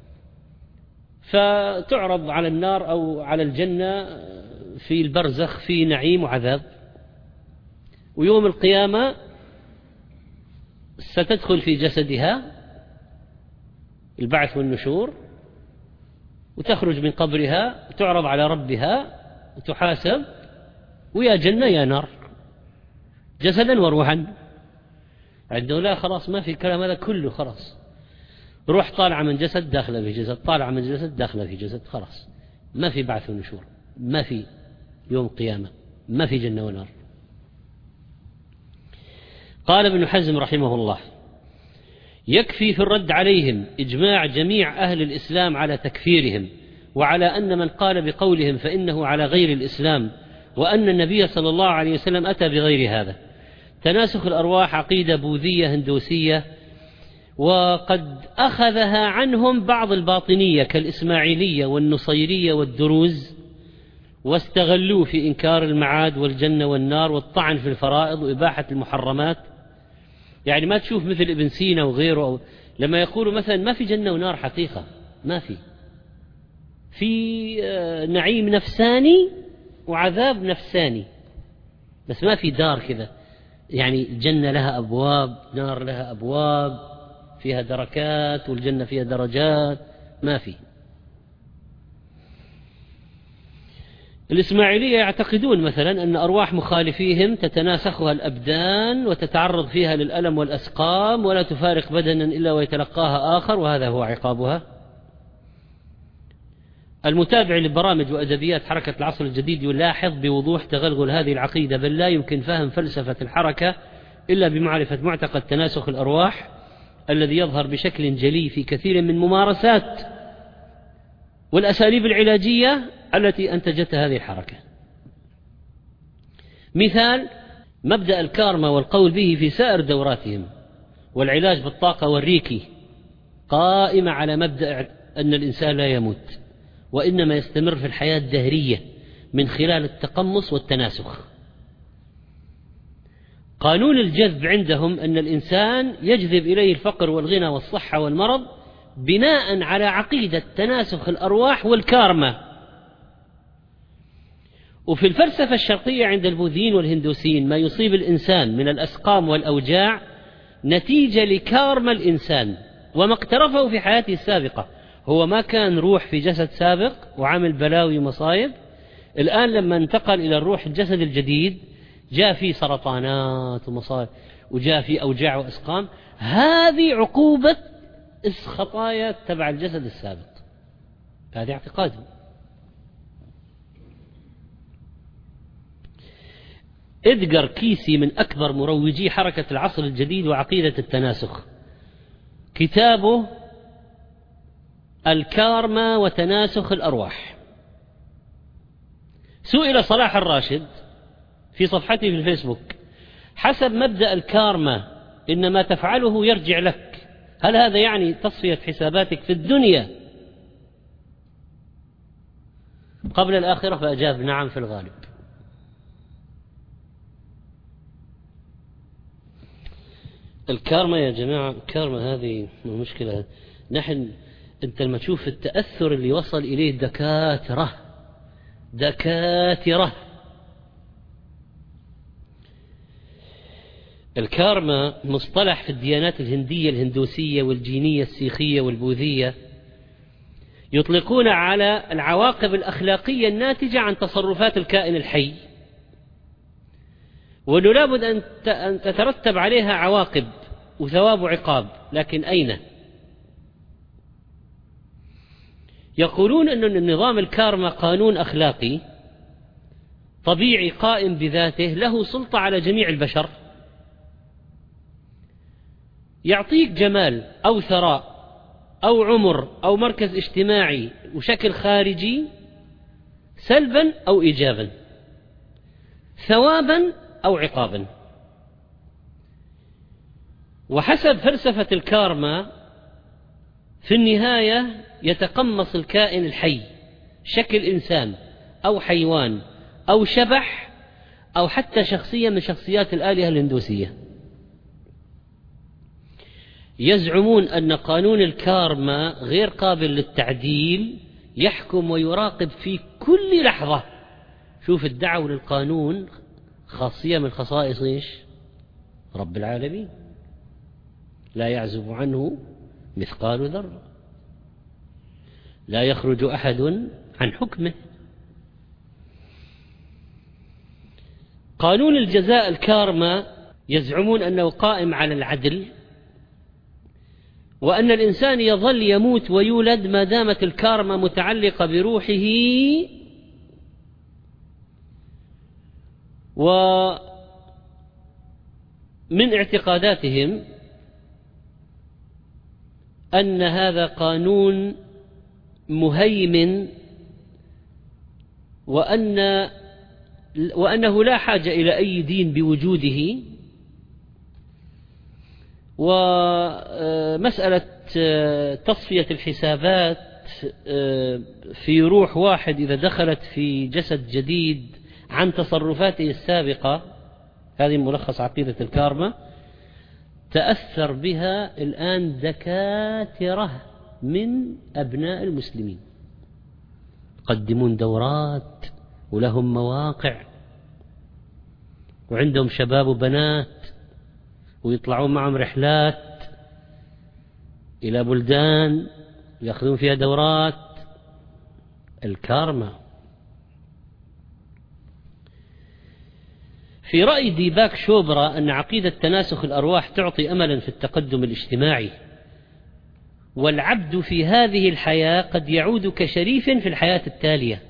S1: فتعرض على النار أو على الجنة في البرزخ، في نعيم وعذاب، ويوم القيامة ستدخل في جسدها البعث والنشور، وتخرج من قبرها تعرض على ربها وتحاسب، ويا جنة يا نار، جسدا وروحا. عنده لا خلاص ما في كلام هذا كله، خلاص روح طالعة من جسد داخلة في جسد، طالعة من جسد داخلة في جسد، خلاص ما في بعث ونشور، ما في يوم قيامة، ما في جنة ونار. قال ابن حزم رحمه الله: يكفي في الرد عليهم إجماع جميع أهل الإسلام على تكفيرهم، وعلى أن من قال بقولهم فإنه على غير الإسلام، وأن النبي صلى الله عليه وسلم أتى بغير هذا. تناسخ الأرواح عقيدة بوذية هندوسية، وقد أخذها عنهم بعض الباطنية كالإسماعيلية والنصيرية والدروز، واستغلوا في إنكار المعاد والجنة والنار والطعن في الفرائض وإباحة المحرمات. يعني ما تشوف مثل ابن سينا وغيره لما يقولوا مثلا ما في جنة ونار، حقيقة ما في نعيم نفساني وعذاب نفساني، بس ما في دار كذا، يعني الجنة لها أبواب، نار لها أبواب، فيها دركات، والجنة فيها درجات، ما في. الإسماعيلية يعتقدون مثلا أن أرواح مخالفيهم تتناسخها الأبدان وتتعرض فيها للألم والأسقام ولا تفارق بدنا إلا ويتلقاها آخر، وهذا هو عقابها. المتابع لبرامج وأدبيات حركة العصر الجديد يلاحظ بوضوح تغلغل هذه العقيدة، بل لا يمكن فهم فلسفة الحركة إلا بمعرفة معتقد تناسخ الأرواح الذي يظهر بشكل جلي في كثير من ممارسات والأساليب العلاجية التي أنتجتها هذه الحركة. مثال: مبدأ الكارما والقول به في سائر دوراتهم، والعلاج بالطاقة والريكي قائمة على مبدأ أن الإنسان لا يموت، وإنما يستمر في الحياة الدهرية من خلال التقمص والتناسخ. قانون الجذب عندهم أن الإنسان يجذب إليه الفقر والغنى والصحة والمرض بناء على عقيدة تناسخ الأرواح والكارما. وفي الفلسفة الشرقية عند البوذيين والهندوسيين ما يصيب الإنسان من الأسقام والأوجاع نتيجة لكارما الإنسان وما اقترفه في حياته السابقة. هو ما كان روح في جسد سابق وعمل بلاوي ومصايب، الآن لما انتقل إلى الروح الجسد الجديد جاء فيه سرطانات ومصايب وجاء فيه أوجاع وأسقام. هذه عقوبة خطايا تبع الجسد السابق. هذا اعتقادهم. إدغار كيسي من أكبر مروجي حركة العصر الجديد وعقيدة التناسخ، كتابه الكارما وتناسخ الأرواح. سئل صلاح الراشد في صفحته في الفيسبوك: حسب مبدأ الكارما إن ما تفعله يرجع لك، هل هذا يعني تصفية حساباتك في الدنيا قبل الآخرة؟ فأجاب: نعم في الغالب. الكارما يا جماعة، الكارما هذه المشكلة. أنت لما تشوف التأثر اللي وصل إليه دكاترة الكارما مصطلح في الديانات الهندية الهندوسية والجينية السيخية والبوذية، يطلقون على العواقب الأخلاقية الناتجة عن تصرفات الكائن الحي، وأنه لابد أن تترتب عليها عواقب وثواب وعقاب، لكن أين؟ يقولون أن النظام الكارما قانون أخلاقي طبيعي قائم بذاته، له سلطة على جميع البشر، يعطيك جمال أو ثراء أو عمر أو مركز اجتماعي وشكل خارجي سلبا أو إيجابا، ثوابا أو عقابا. وحسب فلسفة الكارما في النهاية يتقمص الكائن الحي شكل إنسان أو حيوان أو شبح أو حتى شخصية من شخصيات الآلهة الهندوسية. يزعمون أن قانون الكارما غير قابل للتعديل، يحكم ويراقب في كل لحظة. شوف الدعوة للقانون خاصية من خصائص إيش؟ رب العالمين، لا يعزب عنه مثقال ذرة، لا يخرج أحد عن حكمه. قانون الجزاء الكارما يزعمون أنه قائم على العدل، وأن الإنسان يظل يموت ويولد ما دامت الكارما متعلقة بروحه. ومن اعتقاداتهم أن هذا قانون مهيمن، وأنه لا حاجة إلى أي دين بوجوده. ومسألة تصفية الحسابات في روح واحد إذا دخلت في جسد جديد عن تصرفاته السابقة، هذه ملخص عقيدة الكارما، تأثر بها الآن دكاترة من أبناء المسلمين، يقدمون دورات ولهم مواقع وعندهم شباب وبنات ويطلعون معهم رحلات إلى بلدان يأخذون فيها دورات الكارما. في رأي ديباك شوبرا أن عقيدة تناسخ الأرواح تعطي أملا في التقدم الاجتماعي، والعبد في هذه الحياة قد يعود كشريف في الحياة التالية.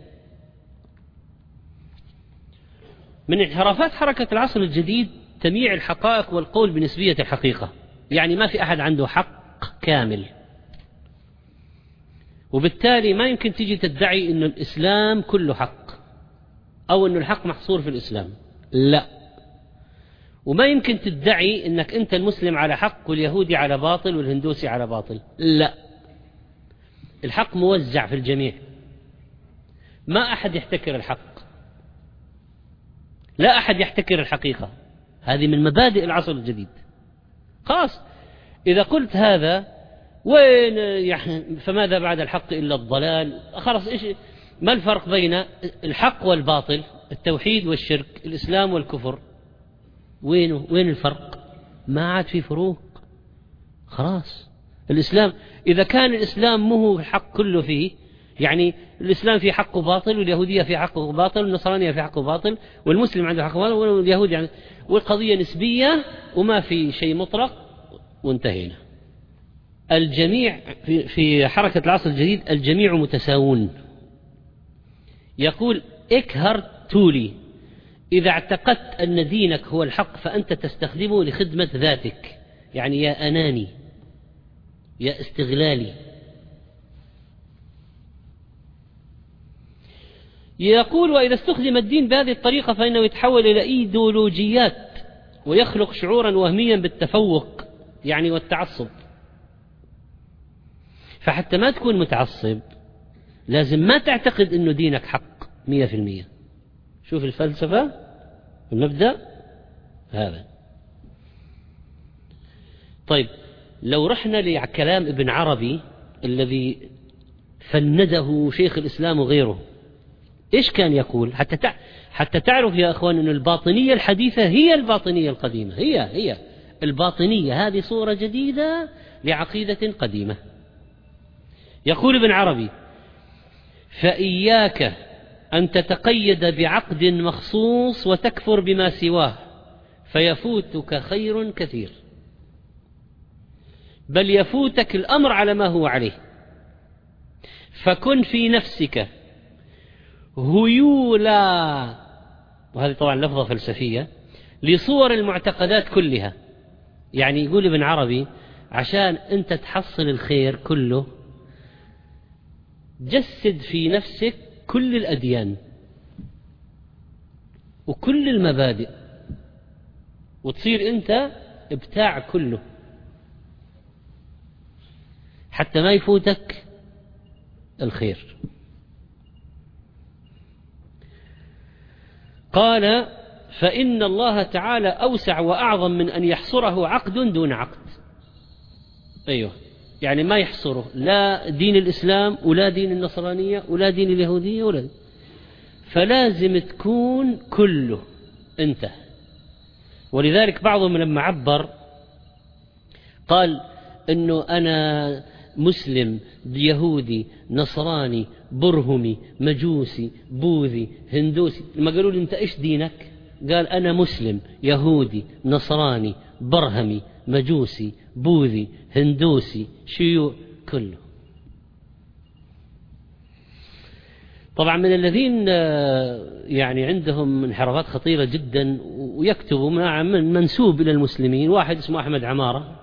S1: من انحرافات حركة العصر الجديد تمييع الحقائق والقول بنسبية الحقيقة، يعني ما في أحد عنده حق كامل، وبالتالي ما يمكن تيجي تدعي أن الإسلام كله حق أو أن الحق محصور في الإسلام، لا. وما يمكن تدعي أنك أنت المسلم على حق واليهودي على باطل والهندوسي على باطل، لا. الحق موزع في الجميع، ما أحد يحتكر الحق، لا أحد يحتكر الحقيقة. هذه من مبادئ العصر الجديد. خاص إذا قلت هذا وين يعني فماذا بعد الحق إلا الضلال؟ خلاص إيش ما الفرق بين الحق والباطل، التوحيد والشرك، الإسلام والكفر؟ وين الفرق؟ ما عاد في فروق. خلاص الإسلام إذا كان الإسلام مو الحق كله فيه، يعني الإسلام في حقه باطل واليهودية في حقه باطل والنصرانية في حقه باطل والمسلم عنده حقه باطل واليهودي عنده، والقضية نسبية وما في شيء مطلق وانتهينا. الجميع في حركة العصر الجديد الجميع متساوون. يقول إكهارت تولي: إذا اعتقدت أن دينك هو الحق فأنت تستخدمه لخدمة ذاتك، يعني يا أناني يا استغلالي. يقول: وإذا استخدم الدين بهذه الطريقة فإنه يتحول إلى إيديولوجيات ويخلق شعورا وهميا بالتفوق يعني والتعصب. فحتى ما تكون متعصب لازم ما تعتقد أنه دينك حق 100%. شوف الفلسفة المبدأ هذا. طيب لو رحنا لكلام ابن عربي الذي فنده شيخ الإسلام وغيره، إيش كان يقول حتى تعرف يا أخوان أن الباطنية الحديثة هي الباطنية القديمة، هي الباطنية هذه صورة جديدة لعقيدة قديمة. يقول ابن عربي: فإياك أن تتقيد بعقد مخصوص وتكفر بما سواه فيفوتك خير كثير، بل يفوتك الأمر على ما هو عليه، فكن في نفسك هيولا، وهذه طبعا لفظة فلسفية، لصور المعتقدات كلها. يعني يقول ابن عربي عشان أنت تحصل الخير كله جسد في نفسك كل الأديان وكل المبادئ وتصير أنت ابتاع كله حتى ما يفوتك الخير. قال: فإن الله تعالى أوسع وأعظم من أن يحصره عقد دون عقد. أيوه، يعني ما يحصره لا دين الإسلام ولا دين النصرانية ولا دين اليهودية ولا، فلازم تكون كله أنت. ولذلك بعضهم لما عبر قال إنه أنا مسلم يهودي نصراني برهمي مجوسي بوذي هندوسي، لما قالوا لي أنت إيش دينك؟ قال أنا مسلم يهودي نصراني برهمي مجوسي بوذي هندوسي شيوع كله. طبعا من الذين يعني عندهم انحرافات خطيرة جدا ويكتبوا من منسوب إلى المسلمين، واحد اسمه أحمد عمارة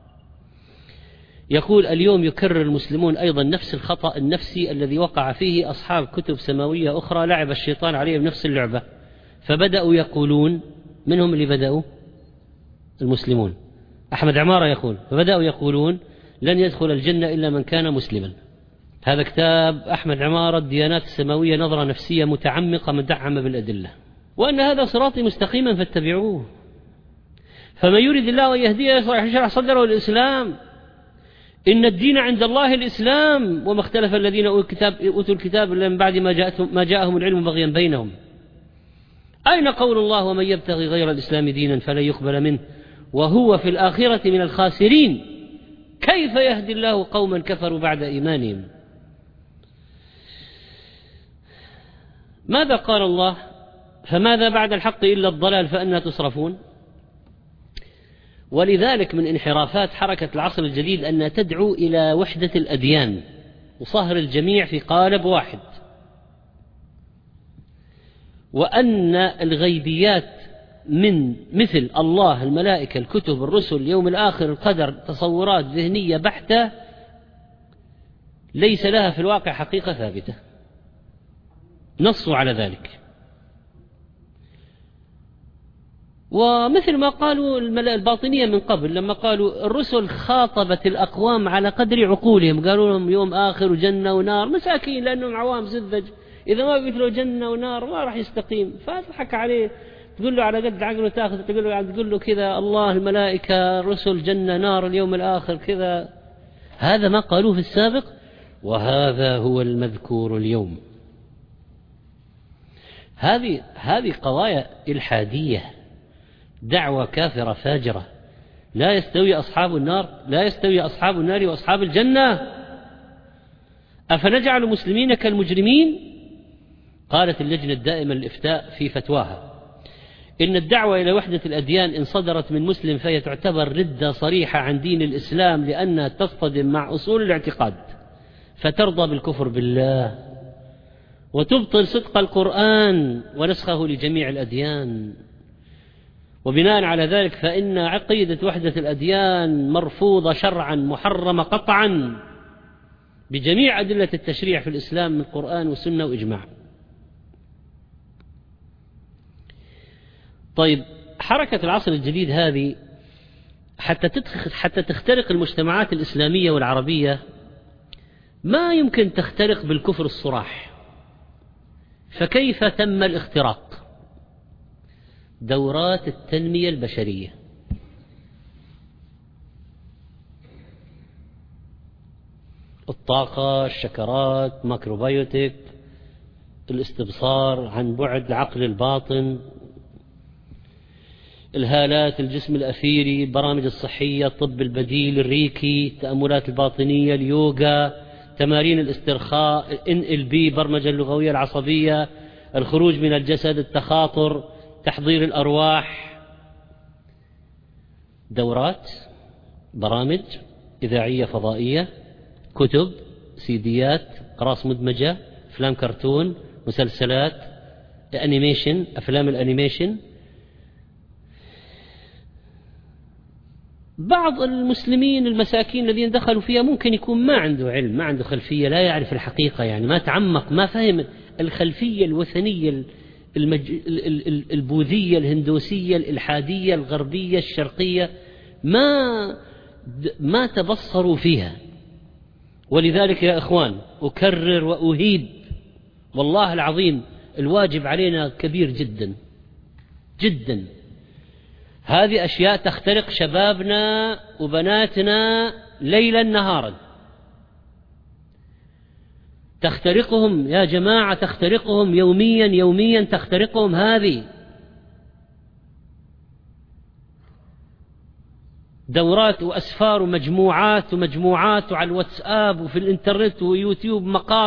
S1: يقول: اليوم يكرر المسلمون أيضا نفس الخطأ النفسي الذي وقع فيه أصحاب كتب سماوية أخرى لعب الشيطان عليهم نفس اللعبة، فبدأوا يقولون، منهم اللي بدأوا المسلمون، أحمد عمارة يقول: فبدأوا يقولون لن يدخل الجنة إلا من كان مسلما. هذا كتاب أحمد عمارة الديانات السماوية، نظرة نفسية متعمقة مدعمة بالأدلة، وأن هذا صراطي مستقيما فاتبعوه، فمن يريد الله أن يهديه يشرح صدره للإسلام، إن الدين عند الله الإسلام، وما اختلف الذين أوتوا الكتاب إلا من بعد ما جاءهم العلم بغيا بينهم. أين قول الله: ومن يبتغي غير الإسلام دينا فلن يقبل منه وهو في الآخرة من الخاسرين، كيف يهدي الله قوما كفروا بعد إيمانهم. ماذا قال الله؟ فماذا بعد الحق إلا الضلال فأنى تصرفون. ولذلك من انحرافات حركة العصر الجديد أن تدعو إلى وحدة الأديان وصهر الجميع في قالب واحد، وأن الغيبيات من مثل الله الملائكة الكتب الرسل اليوم الآخر القدر تصورات ذهنية بحتة ليس لها في الواقع حقيقة ثابتة، نصوا على ذلك. ومثل ما قالوا الباطنية من قبل لما قالوا الرسل خاطبت الأقوام على قدر عقولهم، قالوا لهم يوم آخر وجنة ونار، مساكين لأنهم عوام سذج، إذا ما قلت له جنة ونار ما راح يستقيم، فتضحك عليه تقول له على قد عقله تاخذ، تقول له كذا الله الملائكة الرسل جنة نار اليوم الآخر كذا. هذا ما قالوه في السابق، وهذا هو المذكور اليوم. هذه قضايا إلحادية، دعوة كافرة فاجرة. لا يستوي أصحاب النار وأصحاب الجنة، أفنجعل المسلمين كالمجرمين. قالت اللجنة الدائمة للإفتاء في فتواها: إن الدعوة إلى وحدة الأديان إن صدرت من مسلم فهي تعتبر ردة صريحة عن دين الإسلام، لأنها تصطدم مع أصول الاعتقاد، فترضى بالكفر بالله وتبطل صدق القرآن ونسخه لجميع الأديان. وبناء على ذلك فإن عقيدة وحدة الأديان مرفوضة شرعا محرمة قطعا بجميع أدلة التشريع في الإسلام من القرآن والسنة وإجماع. طيب، حركة العصر الجديد هذه حتى تخترق المجتمعات الإسلامية والعربية ما يمكن تخترق بالكفر الصراح، فكيف تم الاختراق؟ دورات التنمية البشرية، الطاقة، الشكرات، ماكروبيوتيك، الاستبصار عن بعد، العقل الباطن، الهالات، الجسم الأثيري، البرامج الصحية، الطب البديل، الريكي، التأملات الباطنية، اليوغا، تمارين الاسترخاء، NLP، برمجة اللغوية العصبية، الخروج من الجسد، التخاطر، تحضير الأرواح، دورات، برامج إذاعية فضائية، كتب، سيديات، أقراص مدمجة، أفلام كرتون، مسلسلات، أنيميشن، أفلام الأنيميشن. بعض المسلمين المساكين الذين دخلوا فيها ممكن يكون ما عنده علم، ما عنده خلفية، لا يعرف الحقيقة، يعني ما تعمق، ما فهم الخلفية الوثنية البوذية الهندوسية الإلحادية الغربية الشرقية، ما تبصروا فيها. ولذلك يا إخوان أكرر وأهيب، والله العظيم الواجب علينا كبير جدا جدا. هذه أشياء تخترق شبابنا وبناتنا ليلا نهارا، تخترقهم يا جماعة، تخترقهم يوميا يوميا، تخترقهم هذه. دورات وأسفار ومجموعات وعلى الواتساب وفي الإنترنت ويوتيوب،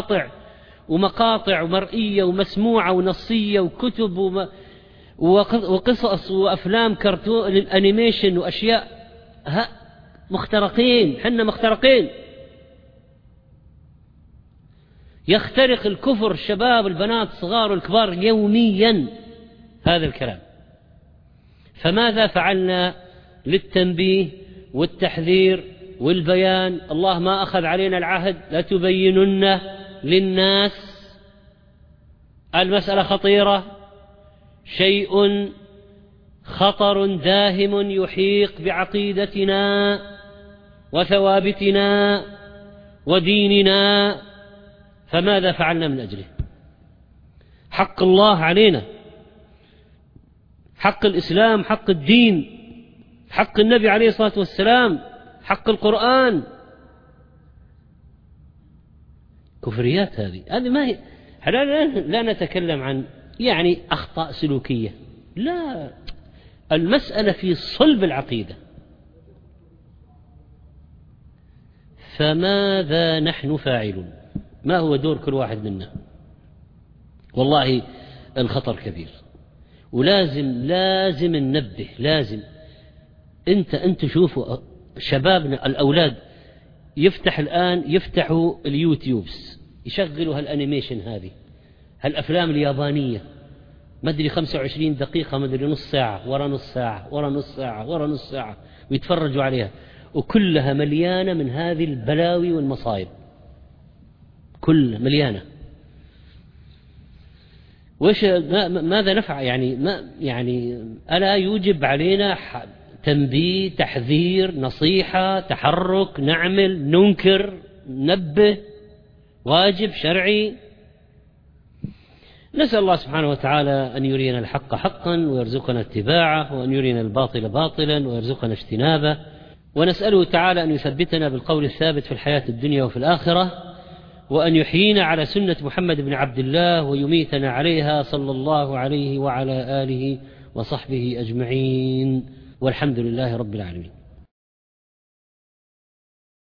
S1: مقاطع ومرئية ومسموعة ونصية وكتب وقصص وأفلام كرتون الأنيميشن وأشياء. مخترقين، حنا مخترقين. يخترق الكفر الشباب، البنات الصغار والكبار يوميا هذا الكلام. فماذا فعلنا للتنبيه والتحذير والبيان؟ الله ما أخذ علينا العهد لا تبينن للناس. المسألة خطيرة، شيء خطر داهم يحيق بعقيدتنا وثوابتنا وديننا. فماذا فعلنا من أجله؟ حق الله علينا، حق الإسلام، حق الدين، حق النبي عليه الصلاة والسلام، حق القرآن. كفريات هذه ما هي. لا نتكلم عن يعني أخطاء سلوكية، لا، المسألة في صلب العقيدة. فماذا نحن فاعلون؟ ما هو دور كل واحد منا؟ والله الخطر كبير، ولازم ننبه. لازم انت شوفوا شبابنا الأولاد يفتحوا اليوتيوبس، يشغلوا هالانيميشن هذه، هالأفلام اليابانية، ما أدري 25 دقيقة، ما أدري نص ساعة ورا نص ساعة ورا نص ساعة ورا نص ساعة، ويتفرجوا عليها، وكلها مليانة من هذه البلاوي والمصائب، كلها مليانة. ماذا نفعل؟ يعني ألا يوجب علينا تنبيه، تحذير، نصيحة، تحرك، نعمل، ننكر، ننبه، واجب شرعي. نسأل الله سبحانه وتعالى أن يرينا الحق حقا ويرزقنا اتباعه، وأن يرينا الباطل باطلا ويرزقنا اجتنابه، ونسأله تعالى أن يثبتنا بالقول الثابت في الحياة الدنيا وفي الآخرة، وأن يحيينا على سنة محمد بن عبد الله ويميتنا عليها صلى الله عليه وعلى آله وصحبه أجمعين، والحمد لله رب العالمين.